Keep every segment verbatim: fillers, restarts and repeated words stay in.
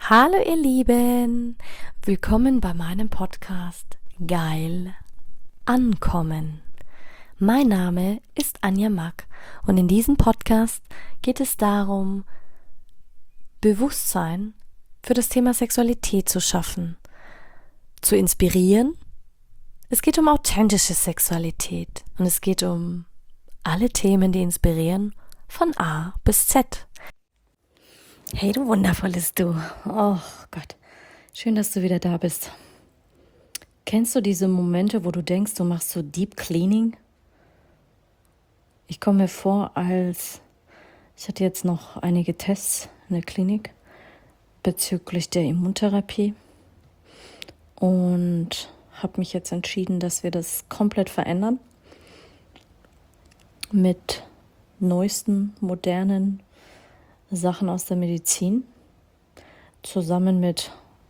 Hallo ihr Lieben, willkommen bei meinem Podcast Geil Ankommen. Mein Name ist Anja Mack und in diesem Podcast geht es darum, Bewusstsein für das Thema Sexualität zu schaffen, zu inspirieren. Es geht um authentische Sexualität und es geht um alle Themen, die inspirieren, von A bis Z. Hey, du wundervolles Du. Oh Gott, schön, dass du wieder da bist. Kennst du diese Momente, wo du denkst, du machst so Deep Cleaning? Ich komme mir vor, als ich hatte jetzt noch einige Tests in der Klinik bezüglich der Immuntherapie und habe mich jetzt entschieden, dass wir das komplett verändern mit neuesten, modernen Sachen aus der Medizin, zusammen mit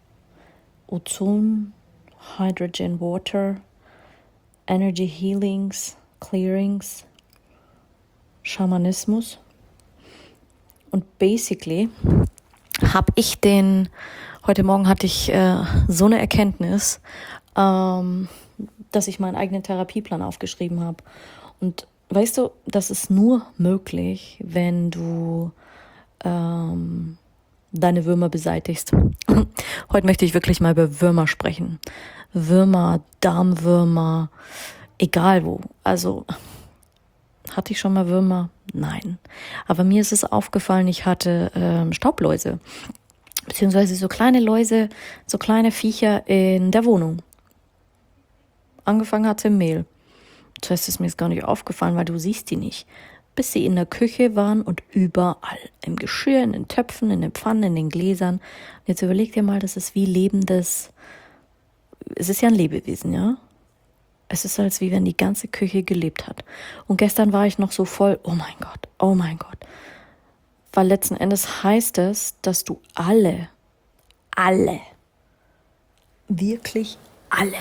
Ozon, Hydrogen Water, Energy Healings, Clearings, Schamanismus. Und basically habe ich den, heute Morgen hatte ich äh, so eine Erkenntnis, ähm, dass ich meinen eigenen Therapieplan aufgeschrieben habe. Und weißt du, das ist nur möglich, wenn du ähm, deine Würmer beseitigst. Heute möchte ich wirklich mal über Würmer sprechen. Würmer, Darmwürmer, egal wo. Also, hatte ich schon mal Würmer? Nein. Aber mir ist es aufgefallen, ich hatte ähm, Staubläuse. Beziehungsweise so kleine Läuse, so kleine Viecher in der Wohnung. Angefangen hat es im Mehl. Zuerst ist mir das gar nicht aufgefallen, weil du siehst die nicht. Bis sie in der Küche waren und überall. Im Geschirr, in den Töpfen, in den Pfannen, in den Gläsern. Jetzt überleg dir mal, das ist wie lebendes, es ist ja ein Lebewesen, ja? Es ist, als wie wenn die ganze Küche gelebt hat. Und gestern war ich noch so voll, oh mein Gott, oh mein Gott. Weil letzten Endes heißt es, dass du alle, alle, wirklich alle,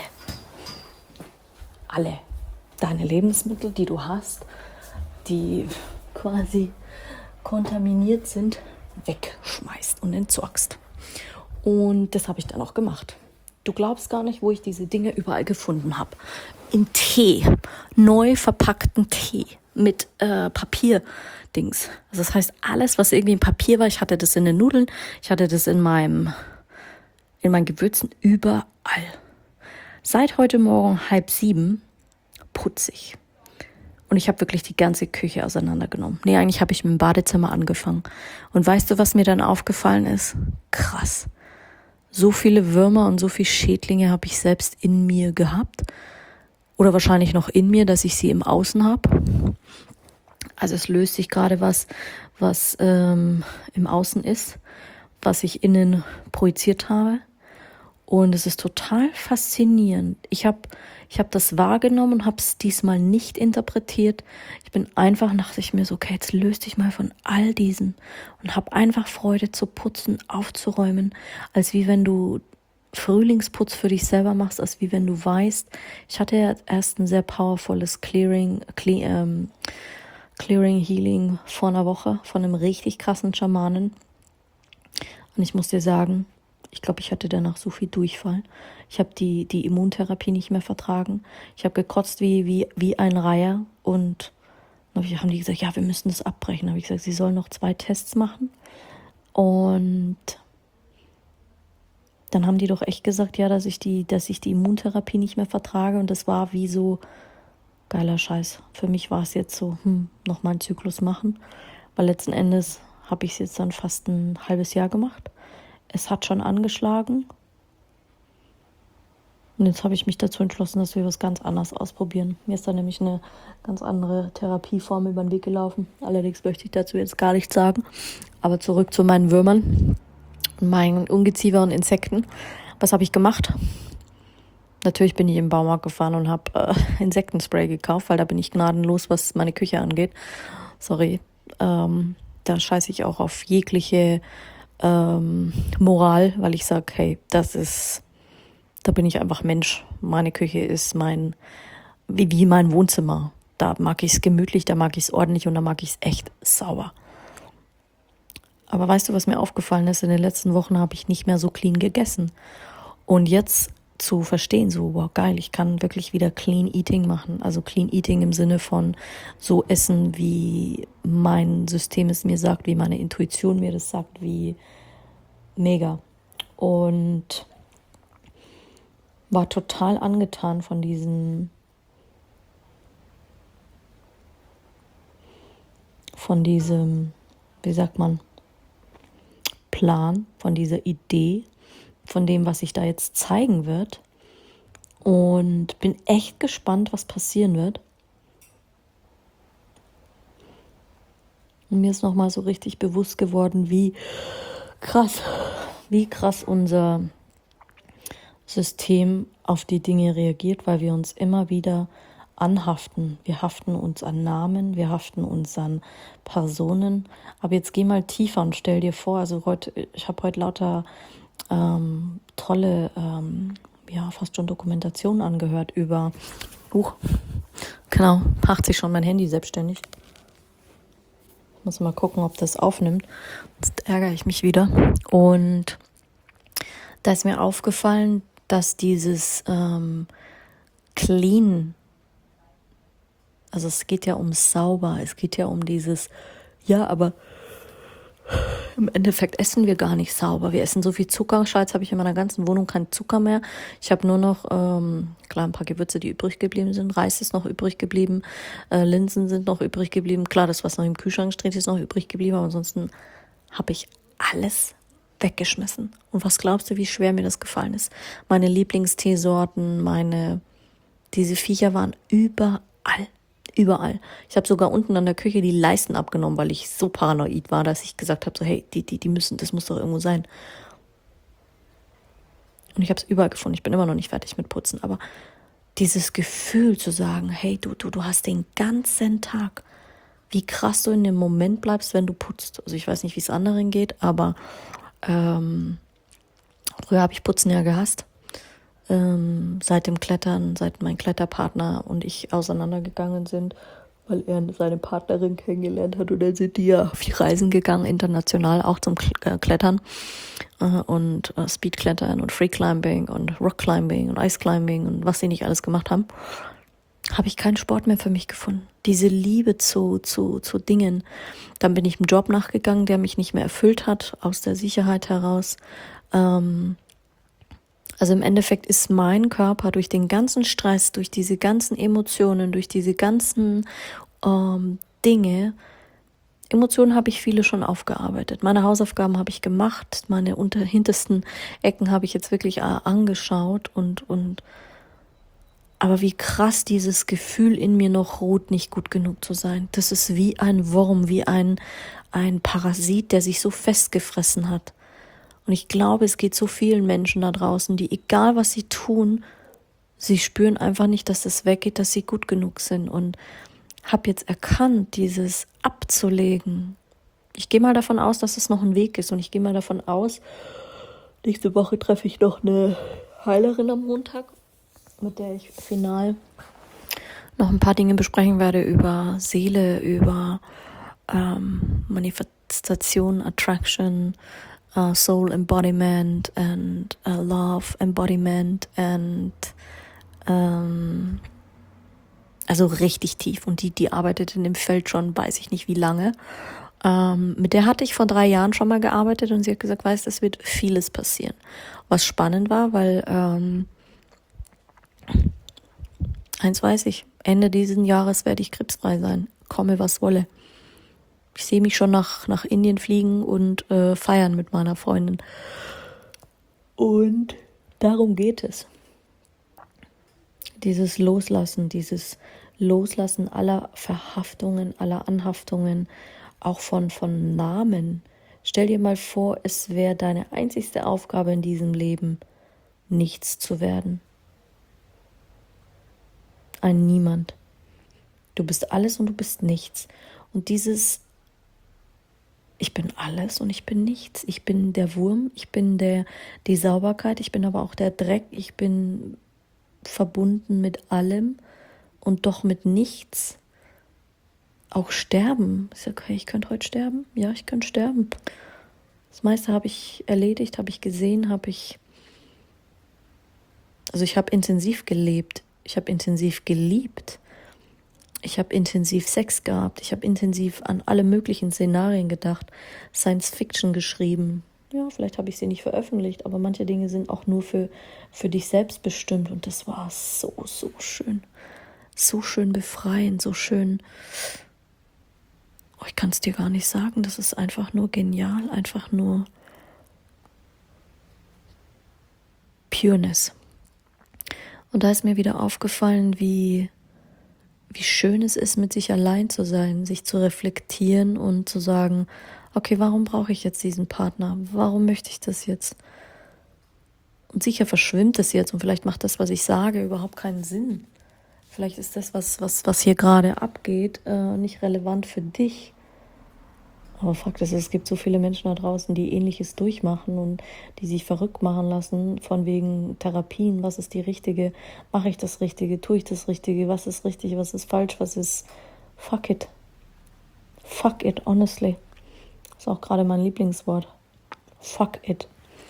alle deine Lebensmittel, die du hast, die quasi kontaminiert sind, wegschmeißt und entsorgst. Und das habe ich dann auch gemacht. Du glaubst gar nicht, wo ich diese Dinge überall gefunden habe. In Tee, neu verpackten Tee mit äh, Papierdings. Also das heißt, alles, was irgendwie in Papier war, ich hatte das in den Nudeln, ich hatte das in meinem, in meinen Gewürzen, überall. Seit heute Morgen halb sieben putze ich. Und ich habe wirklich die ganze Küche auseinandergenommen. Nee, eigentlich habe ich mit dem Badezimmer angefangen. Und weißt du, was mir dann aufgefallen ist? Krass. So viele Würmer und so viele Schädlinge habe ich selbst in mir gehabt. Oder wahrscheinlich noch in mir, dass ich sie im Außen habe. Also es löst sich gerade was, was ähm, im Außen ist, was ich innen projiziert habe. Und es ist total faszinierend. Ich habe ich hab das wahrgenommen und habe es diesmal nicht interpretiert. Ich bin einfach, dachte ich mir so, okay, jetzt löst dich mal von all diesen und habe einfach Freude zu putzen, aufzuräumen, als wie wenn du Frühlingsputz für dich selber machst, als wie wenn du weißt, ich hatte ja erst ein sehr powervolles Clearing, Cle- ähm, Clearing Healing vor einer Woche von einem richtig krassen Schamanen. Und ich muss dir sagen, ich glaube, ich hatte danach so viel Durchfall. Ich habe die, die Immuntherapie nicht mehr vertragen. Ich habe gekotzt wie, wie, wie ein Reiher. Und dann haben die gesagt, ja, wir müssen das abbrechen. Dann habe ich gesagt, sie sollen noch zwei Tests machen. Und dann haben die doch echt gesagt, ja, dass ich die, dass ich die Immuntherapie nicht mehr vertrage. Und das war wie so geiler Scheiß. Für mich war es jetzt so, hm, nochmal einen Zyklus machen. Weil letzten Endes habe ich es jetzt dann fast ein halbes Jahr gemacht. Es hat schon angeschlagen. Und jetzt habe ich mich dazu entschlossen, dass wir was ganz anderes ausprobieren. Mir ist da nämlich eine ganz andere Therapieform über den Weg gelaufen. Allerdings möchte ich dazu jetzt gar nichts sagen. Aber zurück zu meinen Würmern, meinen Ungeziefer und Insekten. Was habe ich gemacht? Natürlich bin ich im Baumarkt gefahren und habe äh, Insektenspray gekauft, weil da bin ich gnadenlos, was meine Küche angeht. Sorry, ähm, da scheiße ich auch auf jegliche ähm, Moral, weil ich sage, hey, das ist, da bin ich einfach Mensch. Meine Küche ist mein, wie, wie mein Wohnzimmer. Da mag ich es gemütlich, da mag ich es ordentlich und da mag ich es echt sauber. Aber weißt du, was mir aufgefallen ist? In den letzten Wochen habe ich nicht mehr so clean gegessen. Und jetzt zu verstehen, so, wow, geil, ich kann wirklich wieder Clean Eating machen. Also Clean Eating im Sinne von so essen, wie mein System es mir sagt, wie meine Intuition mir das sagt, wie mega. Und war total angetan von diesem, von diesem, wie sagt man, Plan, von dieser Idee, von dem, was sich da jetzt zeigen wird. Und bin echt gespannt, was passieren wird. Und mir ist nochmal so richtig bewusst geworden, wie krass, wie krass unser System auf die Dinge reagiert, weil wir uns immer wieder anhaften. Wir haften uns an Namen, wir haften uns an Personen. Aber jetzt geh mal tiefer und stell dir vor, also heute, ich habe heute lauter ähm, tolle, ähm, ja, fast schon Dokumentationen angehört über, uh, genau, macht sich schon mein Handy selbstständig. Ich muss mal gucken, ob das aufnimmt. Jetzt ärgere ich mich wieder. Und da ist mir aufgefallen, dass dieses ähm, Clean, also es geht ja um sauber, es geht ja um dieses, ja, aber im Endeffekt essen wir gar nicht sauber. Wir essen so viel Zucker. Scheiß, habe ich in meiner ganzen Wohnung keinen Zucker mehr. Ich habe nur noch, ähm, klar, ein paar Gewürze, die übrig geblieben sind. Reis ist noch übrig geblieben. Äh, Linsen sind noch übrig geblieben. Klar, das, was noch im Kühlschrank steht, ist noch übrig geblieben. Aber ansonsten habe ich alles weggeschmissen. Und was glaubst du, wie schwer mir das gefallen ist? Meine Lieblingsteesorten, meine, diese Viecher waren überall. Überall. Ich habe sogar unten an der Küche die Leisten abgenommen, weil ich so paranoid war, dass ich gesagt habe, so hey, die, die, die müssen, das muss doch irgendwo sein. Und ich habe es überall gefunden. Ich bin immer noch nicht fertig mit Putzen, aber dieses Gefühl zu sagen, hey, du, du, du hast den ganzen Tag, wie krass du in dem Moment bleibst, wenn du putzt. Also ich weiß nicht, wie es anderen geht, aber ähm, früher habe ich Putzen ja gehasst. Ähm, seit dem Klettern, seit mein Kletterpartner und ich auseinandergegangen sind, weil er seine Partnerin kennengelernt hat und dann sind die ja auf die Reisen gegangen, international auch zum Klettern äh, und äh, Speedklettern und Freeclimbing und Rockclimbing und Iceclimbing und was sie nicht alles gemacht haben, habe ich keinen Sport mehr für mich gefunden. Diese Liebe zu, zu, zu Dingen. Dann bin ich einem Job nachgegangen, der mich nicht mehr erfüllt hat, aus der Sicherheit heraus. Ähm, Also im Endeffekt ist mein Körper durch den ganzen Stress, durch diese ganzen Emotionen, durch diese ganzen ähm, Dinge, Emotionen habe ich viele schon aufgearbeitet. Meine Hausaufgaben habe ich gemacht, meine unter, hintersten Ecken habe ich jetzt wirklich äh, angeschaut und, und aber wie krass dieses Gefühl in mir noch ruht, nicht gut genug zu sein. Das ist wie ein Wurm, wie ein, ein Parasit, der sich so festgefressen hat. Und ich glaube, es geht so vielen Menschen da draußen, die, egal was sie tun, sie spüren einfach nicht, dass es weggeht, dass sie gut genug sind. Und habe jetzt erkannt, dieses abzulegen. Ich gehe mal davon aus, dass es noch ein Weg ist. Und ich gehe mal davon aus, nächste Woche treffe ich noch eine Heilerin am Montag, mit der ich final noch ein paar Dinge besprechen werde über Seele, über ähm, Manifestation, Attraction, Uh, soul embodiment and uh, love embodiment and ähm, also richtig tief. Und die, die arbeitet in dem Feld schon, weiß ich nicht wie lange. Ähm, mit der hatte ich vor drei Jahren schon mal gearbeitet und sie hat gesagt, weißt, es wird vieles passieren. Was spannend war, weil ähm, eins weiß ich, Ende dieses Jahres werde ich krebsfrei sein, komme was wolle. Ich sehe mich schon nach, nach Indien fliegen und äh, feiern mit meiner Freundin. Und darum geht es. Dieses Loslassen, dieses Loslassen aller Verhaftungen, aller Anhaftungen, auch von, von Namen. Stell dir mal vor, es wäre deine einzigste Aufgabe in diesem Leben, nichts zu werden. Ein Niemand. Du bist alles und du bist nichts. Und dieses Ich bin alles und ich bin nichts. Ich bin der Wurm, ich bin der, die Sauberkeit, ich bin aber auch der Dreck. Ich bin verbunden mit allem und doch mit nichts. Auch sterben. Ist okay, ich könnte heute sterben. Ja, ich könnte sterben. Das meiste habe ich erledigt, habe ich gesehen, habe ich, also ich habe intensiv gelebt, ich habe intensiv geliebt, ich habe intensiv Sex gehabt, ich habe intensiv an alle möglichen Szenarien gedacht, Science Fiction geschrieben. Ja, vielleicht habe ich sie nicht veröffentlicht, aber manche Dinge sind auch nur für, für dich selbst bestimmt und das war so, so schön. So schön befreiend, so schön. Oh, ich kann es dir gar nicht sagen, das ist einfach nur genial, einfach nur Pureness. Und da ist mir wieder aufgefallen, wie, wie schön es ist, mit sich allein zu sein, sich zu reflektieren und zu sagen, okay, warum brauche ich jetzt diesen Partner? Warum möchte ich das jetzt? Und sicher verschwimmt es jetzt und vielleicht macht das, was ich sage, überhaupt keinen Sinn. Vielleicht ist das, was, was, was hier gerade abgeht, äh, nicht relevant für dich. Aber Fakt ist, es gibt so viele Menschen da draußen, die Ähnliches durchmachen und die sich verrückt machen lassen von wegen Therapien. Was ist die richtige? Mache ich das Richtige? Tue ich das Richtige? Was ist richtig? Was ist falsch? Was ist... Fuck it. Fuck it, honestly. Das ist auch gerade mein Lieblingswort. Fuck it.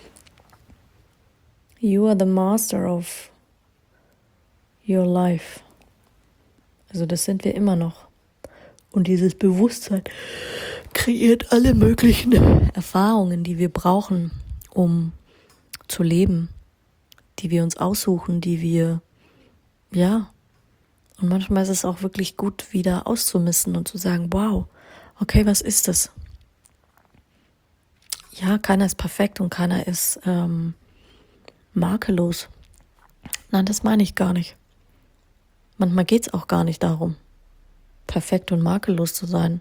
You are the master of your life. Also das sind wir immer noch. Und dieses Bewusstsein kreiert alle möglichen Erfahrungen, die wir brauchen, um zu leben, die wir uns aussuchen, die wir, ja, und manchmal ist es auch wirklich gut, wieder auszumisten und zu sagen, wow, okay, was ist das? Ja, keiner ist perfekt und keiner ist ähm, makellos. Nein, das meine ich gar nicht. Manchmal geht es auch gar nicht darum, perfekt und makellos zu sein.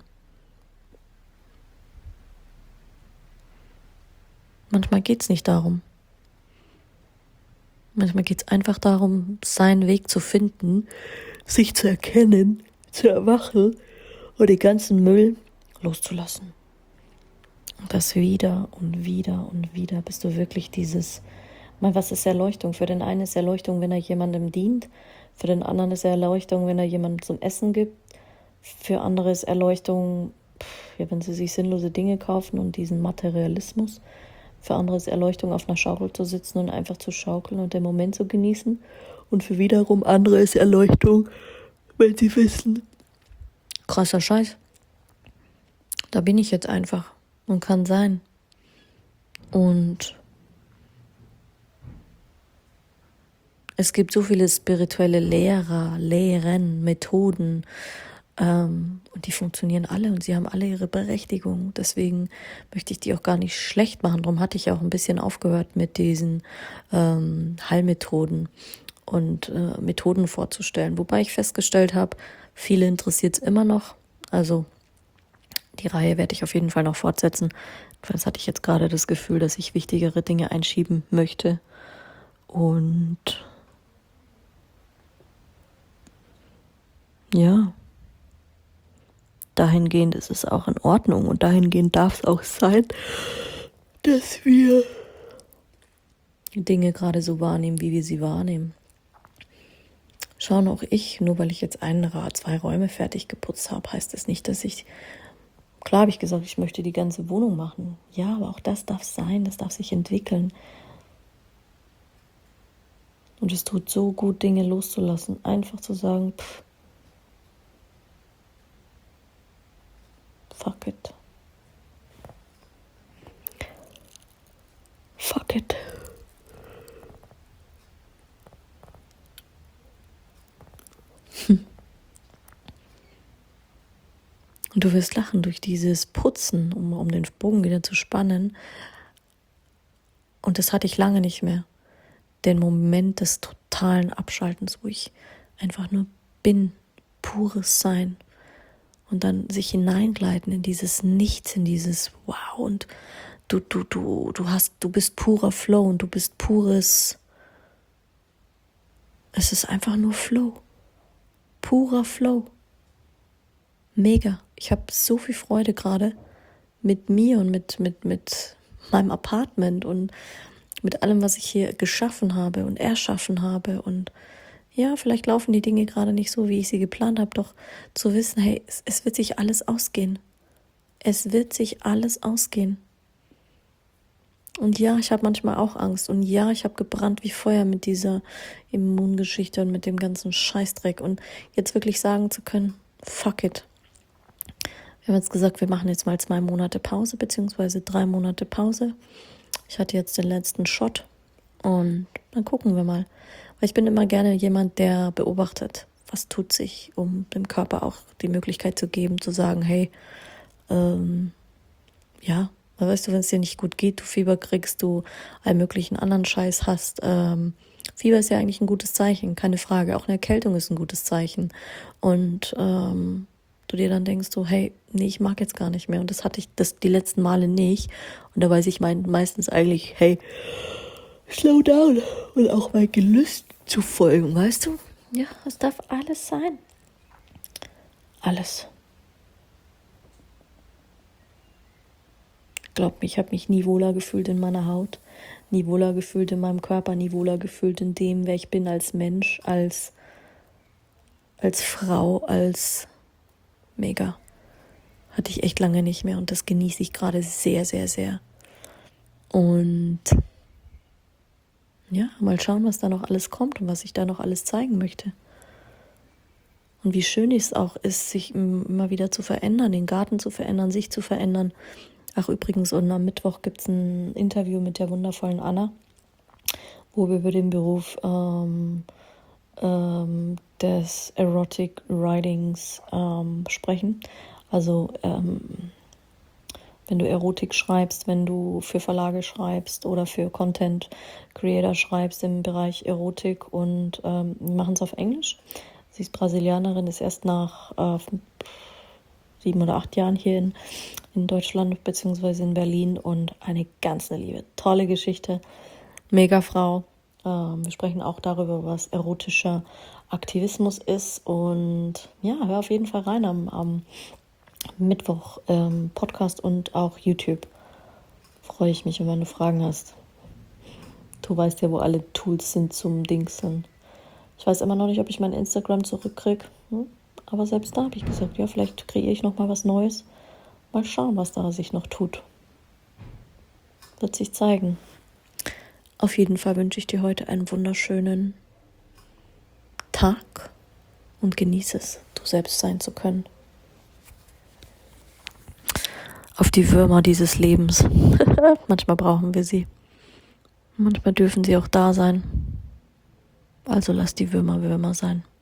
Manchmal geht es nicht darum. Manchmal geht es einfach darum, seinen Weg zu finden, sich zu erkennen, zu erwachen und den ganzen Müll loszulassen. Und das wieder und wieder und wieder, bis du wirklich dieses, mal, was ist Erleuchtung? Für den einen ist Erleuchtung, wenn er jemandem dient, für den anderen ist Erleuchtung, wenn er jemandem zum Essen gibt, für andere ist Erleuchtung, pff, ja, wenn sie sich sinnlose Dinge kaufen und diesen Materialismus. Für andere ist Erleuchtung, auf einer Schaukel zu sitzen und einfach zu schaukeln und den Moment zu genießen. Und für wiederum andere ist Erleuchtung, wenn sie wissen, krasser Scheiß, da bin ich jetzt einfach und kann sein. Und es gibt so viele spirituelle Lehrer, Lehren, Methoden, ähm, und die funktionieren alle und sie haben alle ihre Berechtigung. Deswegen möchte ich die auch gar nicht schlecht machen. Darum hatte ich auch ein bisschen aufgehört mit diesen ähm, Heilmethoden und äh, Methoden vorzustellen. Wobei ich festgestellt habe, viele interessiert es immer noch. Also die Reihe werde ich auf jeden Fall noch fortsetzen. Jedenfalls hatte ich jetzt gerade das Gefühl, dass ich wichtigere Dinge einschieben möchte. Und ja, dahingehend ist es auch in Ordnung und dahingehend darf es auch sein, dass wir Dinge gerade so wahrnehmen, wie wir sie wahrnehmen. Schauen auch ich, nur weil ich jetzt einen, zwei Räume fertig geputzt habe, heißt das nicht, dass ich, klar habe ich gesagt, ich möchte die ganze Wohnung machen. Ja, aber auch das darf sein, das darf sich entwickeln. Und es tut so gut, Dinge loszulassen, einfach zu sagen, pff, fuck it. Fuck it. Hm. Und du wirst lachen durch dieses Putzen, um, um den Bogen wieder zu spannen. Und das hatte ich lange nicht mehr. Den Moment des totalen Abschaltens, wo ich einfach nur bin, pures Sein. Und dann sich hineingleiten in dieses Nichts, in dieses Wow. Und du, du, du, du hast, du bist purer Flow und du bist pures. Es ist einfach nur Flow. Purer Flow. Mega. Ich habe so viel Freude gerade mit mir und mit, mit, mit meinem Apartment und mit allem, was ich hier geschaffen habe und erschaffen habe. Und ja, vielleicht laufen die Dinge gerade nicht so, wie ich sie geplant habe, doch zu wissen, hey, es, es wird sich alles ausgehen. Es wird sich alles ausgehen. Und ja, ich habe manchmal auch Angst. Und ja, ich habe gebrannt wie Feuer mit dieser Immungeschichte und mit dem ganzen Scheißdreck. Und jetzt wirklich sagen zu können, fuck it. Wir haben jetzt gesagt, wir machen jetzt mal zwei Monate Pause, beziehungsweise drei Monate Pause. Ich hatte jetzt den letzten Shot und dann gucken wir mal. Weil ich bin immer gerne jemand, der beobachtet, was tut sich, um dem Körper auch die Möglichkeit zu geben, zu sagen, hey, ähm, ja, weißt du, wenn es dir nicht gut geht, du Fieber kriegst, du allen möglichen anderen Scheiß hast. Ähm, Fieber ist ja eigentlich ein gutes Zeichen, keine Frage. Auch eine Erkältung ist ein gutes Zeichen. Und ähm, du dir dann denkst, so, hey, nee, ich mag jetzt gar nicht mehr. Und das hatte ich das die letzten Male nicht. Und da weiß ich mein, meistens eigentlich, hey, slow down. Und auch mein Gelüst zu folgen, weißt du? Ja, es darf alles sein. Alles. Glaub mir, ich habe mich nie wohler gefühlt in meiner Haut, nie wohler gefühlt in meinem Körper, nie wohler gefühlt in dem, wer ich bin als Mensch, als, als Frau, als mega. Hatte ich echt lange nicht mehr und das genieße ich gerade sehr, sehr, sehr. Und ja, mal schauen, was da noch alles kommt und was ich da noch alles zeigen möchte. Und wie schön es auch ist, sich immer wieder zu verändern, den Garten zu verändern, sich zu verändern. Ach übrigens, und am Mittwoch gibt es ein Interview mit der wundervollen Anna, wo wir über den Beruf ähm, ähm, des Erotic Writings ähm, sprechen. Also ähm, wenn du Erotik schreibst, wenn du für Verlage schreibst oder für Content Creator schreibst im Bereich Erotik und ähm, wir machen es auf Englisch. Sie ist Brasilianerin, ist erst nach äh, sieben oder acht Jahren hier in, in Deutschland beziehungsweise in Berlin und eine ganz eine liebe, tolle Geschichte, mega Frau. Ähm, wir sprechen auch darüber, was erotischer Aktivismus ist und ja, hör auf jeden Fall rein am, am Mittwoch ähm, Podcast und auch YouTube. Freue ich mich, wenn du Fragen hast. Du weißt ja, wo alle Tools sind zum Dingsen. Ich weiß immer noch nicht, ob ich mein Instagram zurückkriege. Hm? Aber selbst da habe ich gesagt, ja, vielleicht kreiere ich noch mal was Neues. Mal schauen, was da sich noch tut. Wird sich zeigen. Auf jeden Fall wünsche ich dir heute einen wunderschönen Tag und genieße es, du selbst sein zu können. Auf die Würmer dieses Lebens. Manchmal brauchen wir sie. Manchmal dürfen sie auch da sein. Also lass die Würmer Würmer sein.